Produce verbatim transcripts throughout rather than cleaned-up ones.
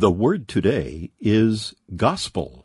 The word today is gospel.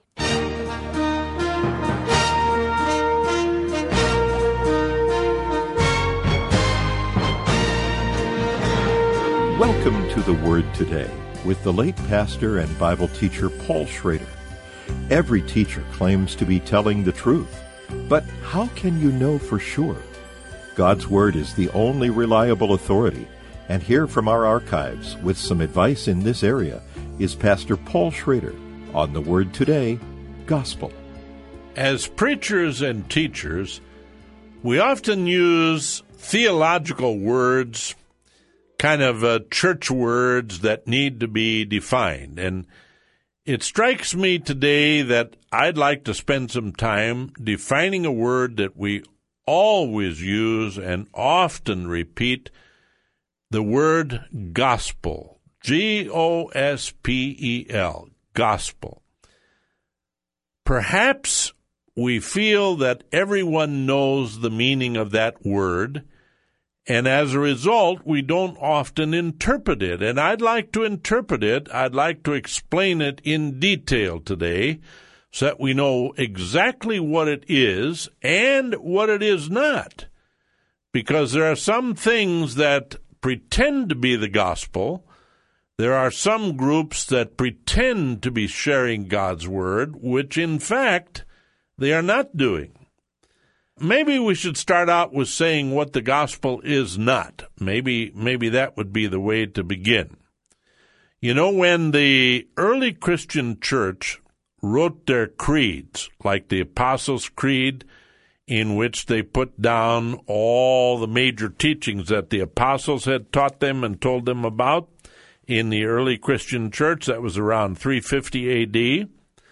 Welcome to The Word Today with the late pastor and Bible teacher Paul Schrader. Every teacher claims to be telling the truth, but how can you know for sure? God's Word is the only reliable authority, and here from our archives with some advice in this area is Pastor Paul Schrader on The Word Today, Gospel. As preachers and teachers, we often use theological words, kind of uh, church words that need to be defined. And it strikes me today that I'd like to spend some time defining a word that we always use and often repeat, the word gospel. G O S P E L, gospel. Perhaps we feel that everyone knows the meaning of that word, and as a result, we don't often interpret it. And I'd like to interpret it. I'd like to explain it in detail today so that we know exactly what it is and what it is not. Because there are some things that pretend to be the gospel. There are some groups that pretend to be sharing God's word, which in fact they are not doing. Maybe we should start out with saying what the gospel is not. Maybe, maybe that would be the way to begin. You know, when the early Christian church wrote their creeds, like the Apostles' Creed, in which they put down all the major teachings that the apostles had taught them and told them about, in the early Christian church, that was around three fifty A D,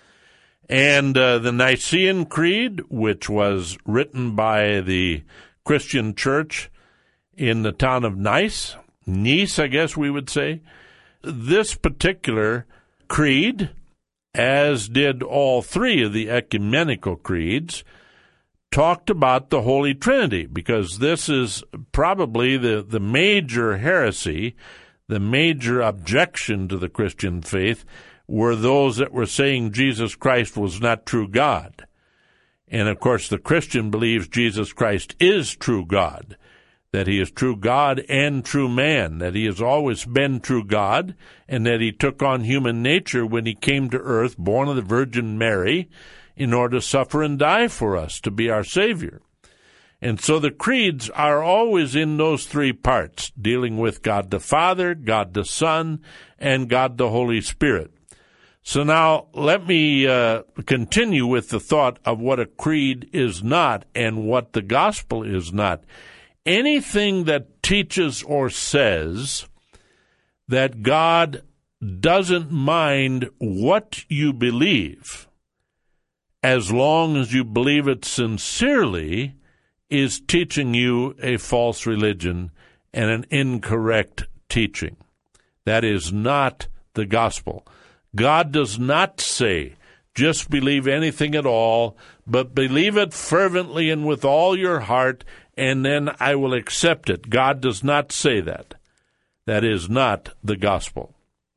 and uh, the Nicene Creed, which was written by the Christian church in the town of Nice, Nice, I guess we would say. This particular creed, as did all three of the ecumenical creeds, talked about the Holy Trinity, because this is probably the, the major heresy. The major objection to the Christian faith were those that were saying Jesus Christ was not true God. And, of course, the Christian believes Jesus Christ is true God, that he is true God and true man, that he has always been true God, and that he took on human nature when he came to earth, born of the Virgin Mary, in order to suffer and die for us, to be our Savior. And so the creeds are always in those three parts, dealing with God the Father, God the Son, and God the Holy Spirit. So now let me uh, continue with the thought of what a creed is not and what the gospel is not. Anything that teaches or says that God doesn't mind what you believe, as long as you believe it sincerely, is teaching you a false religion and an incorrect teaching. That is not the gospel. God does not say, just believe anything at all, but believe it fervently and with all your heart, and then I will accept it. God does not say that. That is not the gospel.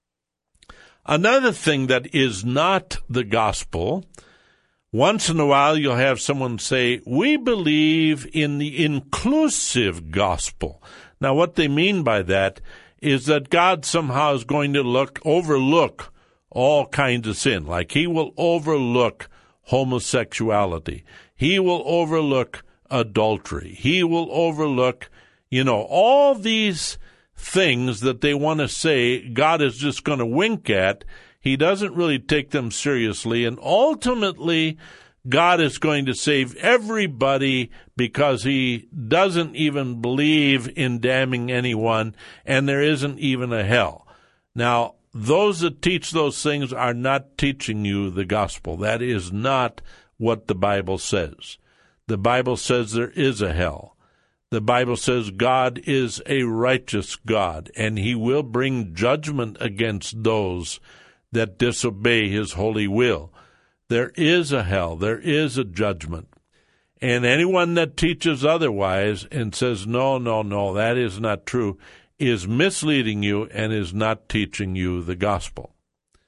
Another thing that is not the gospel, once in a while you'll have someone say, we believe in the inclusive gospel. Now what they mean by that is that God somehow is going to look overlook all kinds of sin. Like he will overlook homosexuality. He will overlook adultery. He will overlook, you know, all these things that they want to say God is just going to wink at. He doesn't really take them seriously, and ultimately, God is going to save everybody because he doesn't even believe in damning anyone, and there isn't even a hell. Now, those that teach those things are not teaching you the gospel. That is not what the Bible says. The Bible says there is a hell. The Bible says God is a righteous God, and he will bring judgment against those that disobey his holy will. There is a hell. There is a judgment. And anyone that teaches otherwise and says, no, no, no, that is not true, is misleading you and is not teaching you the gospel.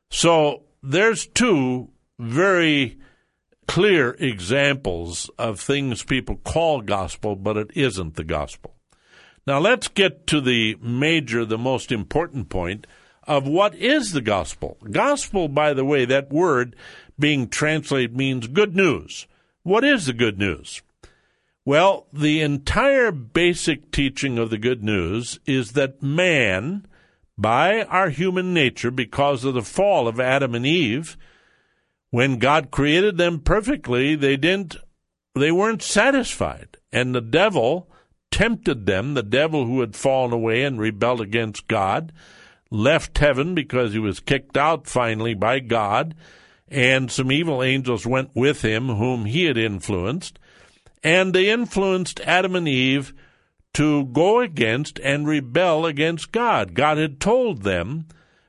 So there's two very clear examples of things people call gospel, but it isn't the gospel. Now let's get to the major, the most important point of what is the gospel. Gospel, by the way, that word being translated means good news. What is the good news? Well, the entire basic teaching of the good news is that man, by our human nature, because of the fall of Adam and Eve, when God created them perfectly, they didn't, they weren't satisfied. And the devil tempted them, the devil who had fallen away and rebelled against God, left heaven because he was kicked out finally by God, and some evil angels went with him whom he had influenced, and they influenced Adam and Eve to go against and rebel against God. God had told them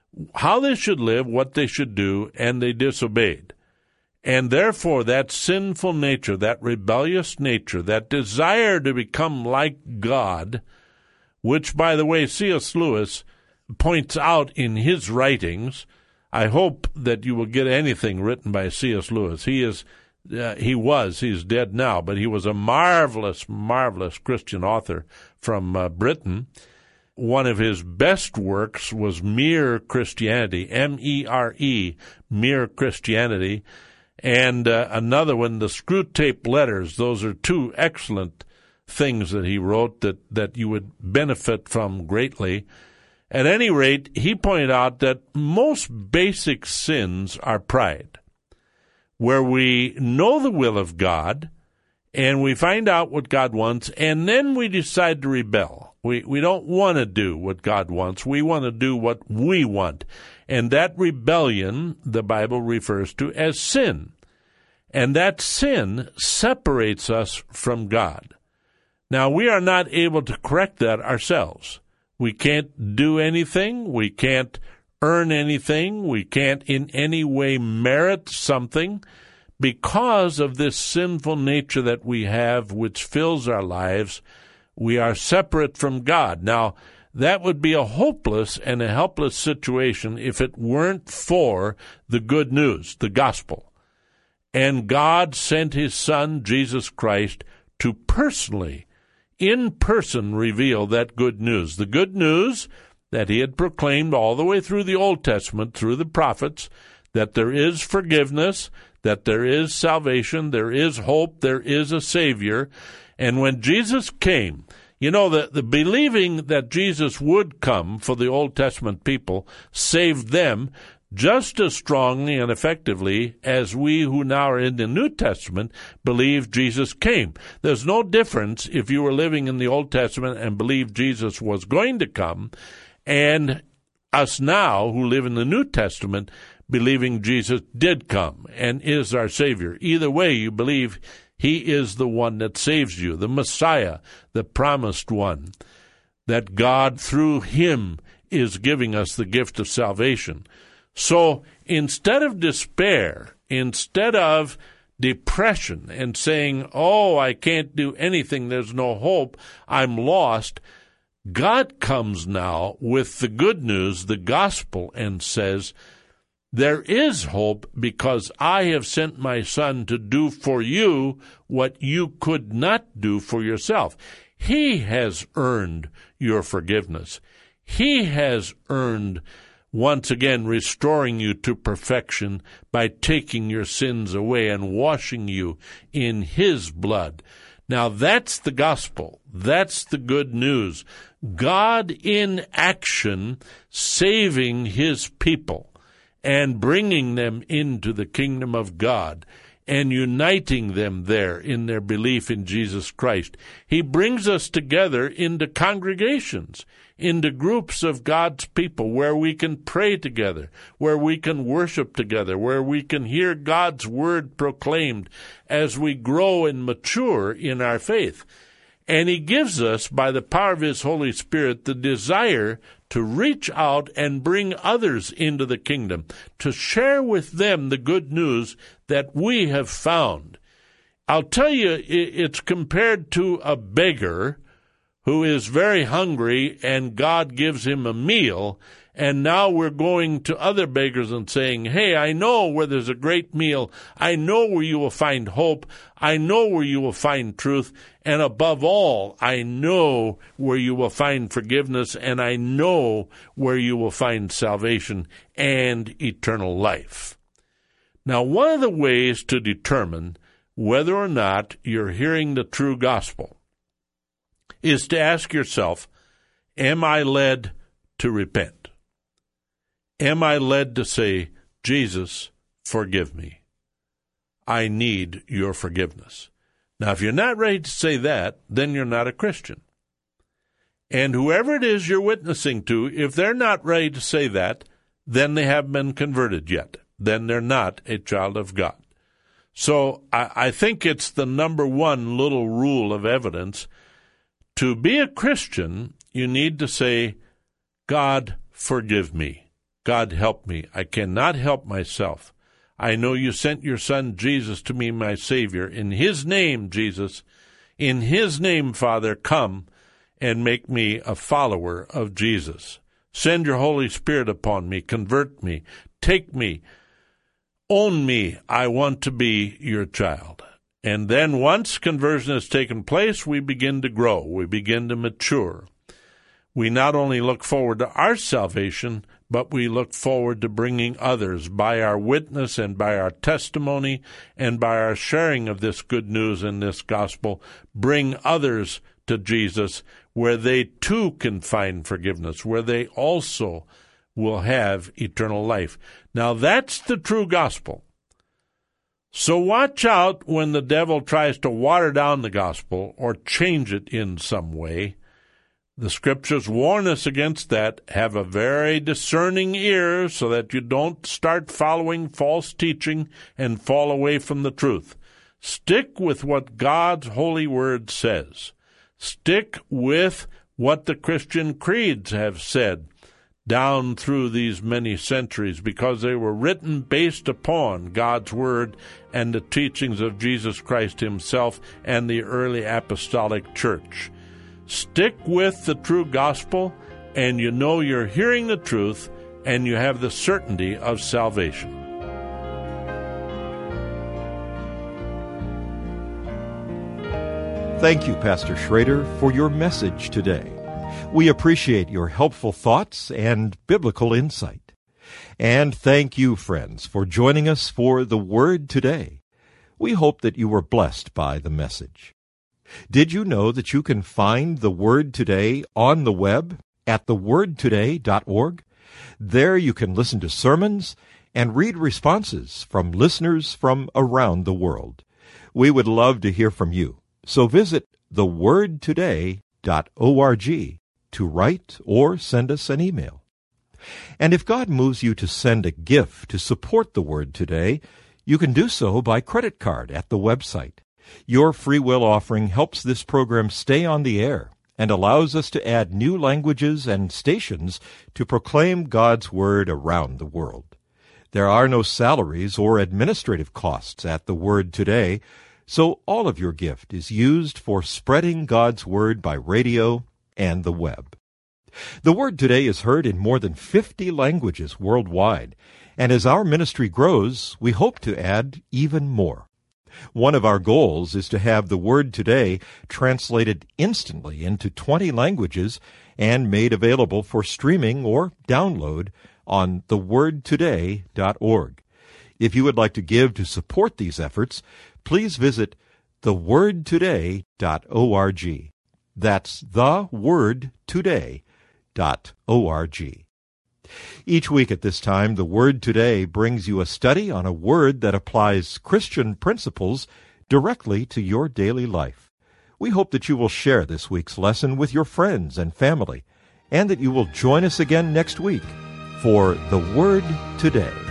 how they should live, what they should do, and they disobeyed. And therefore, that sinful nature, that rebellious nature, that desire to become like God, which, by the way, C S Lewis points out in his writings. I hope that you will get anything written by C S Lewis. He is, uh, he was, he's dead now, but he was a marvelous, marvelous Christian author from uh, Britain. One of his best works was Mere Christianity, M E R E, Mere Christianity. And uh, another one, the Screwtape Letters. Those are two excellent things that he wrote that, that you would benefit from greatly. At any rate, he pointed out that most basic sins are pride, where we know the will of God, and we find out what God wants, and then we decide to rebel. We we don't want to do what God wants. We want to do what we want. And that rebellion, the Bible refers to as sin. And that sin separates us from God. Now, we are not able to correct that ourselves. We can't do anything. We can't earn anything. We can't in any way merit something because of this sinful nature that we have, which fills our lives. We are separate from God. Now, that would be a hopeless and a helpless situation if it weren't for the good news, the gospel. And God sent his Son, Jesus Christ, to personally, in person, reveal that good news. The good news that he had proclaimed all the way through the Old Testament, through the prophets, that there is forgiveness, that there is salvation, there is hope, there is a Savior. And when Jesus came, you know, the, the believing that Jesus would come for the Old Testament people saved them just as strongly and effectively as we who now are in the New Testament believe Jesus came. There's no difference if you were living in the Old Testament and believed Jesus was going to come, and us now who live in the New Testament believing Jesus did come and is our Savior. Either way, you believe he is the one that saves you, the Messiah, the promised one, that God through him is giving us the gift of salvation. So instead of despair, instead of depression and saying, oh, I can't do anything, there's no hope, I'm lost, God comes now with the good news, the gospel, and says, there is hope because I have sent my Son to do for you what you could not do for yourself. He has earned your forgiveness. He has earned, once again, restoring you to perfection by taking your sins away and washing you in his blood. Now that's the gospel. That's the good news. God in action, saving his people and bringing them into the kingdom of God and uniting them there in their belief in Jesus Christ. He brings us together into congregations, into groups of God's people where we can pray together, where we can worship together, where we can hear God's word proclaimed as we grow and mature in our faith. And he gives us, by the power of his Holy Spirit, the desire to reach out and bring others into the kingdom, to share with them the good news that we have found. I'll tell you, it's compared to a beggar who is very hungry and God gives him a meal, And now we're going to other beggars and saying, hey, I know where there's a great meal. I know where you will find hope. I know where you will find truth. And above all, I know where you will find forgiveness, and I know where you will find salvation and eternal life. Now, one of the ways to determine whether or not you're hearing the true gospel is to ask yourself, am I led to repent? Am I led to say, Jesus, forgive me? I need your forgiveness. Now, if you're not ready to say that, then you're not a Christian. And whoever it is you're witnessing to, if they're not ready to say that, then they haven't been converted yet. Then they're not a child of God. So I, I think it's the number one little rule of evidence. To be a Christian, you need to say, God, forgive me. God, help me. I cannot help myself. I know you sent your Son, Jesus, to be my Savior. In His name, Jesus, in His name, Father, come and make me a follower of Jesus. Send your Holy Spirit upon me. Convert me. Take me. Own me. I want to be your child. And then once conversion has taken place, we begin to grow. We begin to mature. We not only look forward to our salvation, but we look forward to bringing others by our witness and by our testimony and by our sharing of this good news and this gospel, bring others to Jesus where they too can find forgiveness, where they also will have eternal life. Now that's the true gospel. So watch out when the devil tries to water down the gospel or change it in some way. The Scriptures warn us against that. Have a very discerning ear so that you don't start following false teaching and fall away from the truth. Stick with what God's holy word says. Stick with what the Christian creeds have said down through these many centuries, because they were written based upon God's word and the teachings of Jesus Christ Himself and the early apostolic church. Stick with the true gospel, and you know you're hearing the truth, and you have the certainty of salvation. Thank you, Pastor Schrader, for your message today. We appreciate your helpful thoughts and biblical insight. And thank you, friends, for joining us for The Word Today. We hope that you were blessed by the message. Did you know that you can find The Word Today on the web at the word today dot org? There you can listen to sermons and read responses from listeners from around the world. We would love to hear from you, so visit the word today dot org to write or send us an email. And if God moves you to send a gift to support The Word Today, you can do so by credit card at the website. Your free will offering helps this program stay on the air and allows us to add new languages and stations to proclaim God's Word around the world. There are no salaries or administrative costs at The Word Today, so all of your gift is used for spreading God's Word by radio and the web. The Word Today is heard in more than fifty languages worldwide, and as our ministry grows, we hope to add even more. One of our goals is to have The Word Today translated instantly into twenty languages and made available for streaming or download on the word today dot org. If you would like to give to support these efforts, please visit the word today dot org. That's the word today dot org. Each week at this time, The Word Today brings you a study on a word that applies Christian principles directly to your daily life. We hope that you will share this week's lesson with your friends and family, and that you will join us again next week for The Word Today.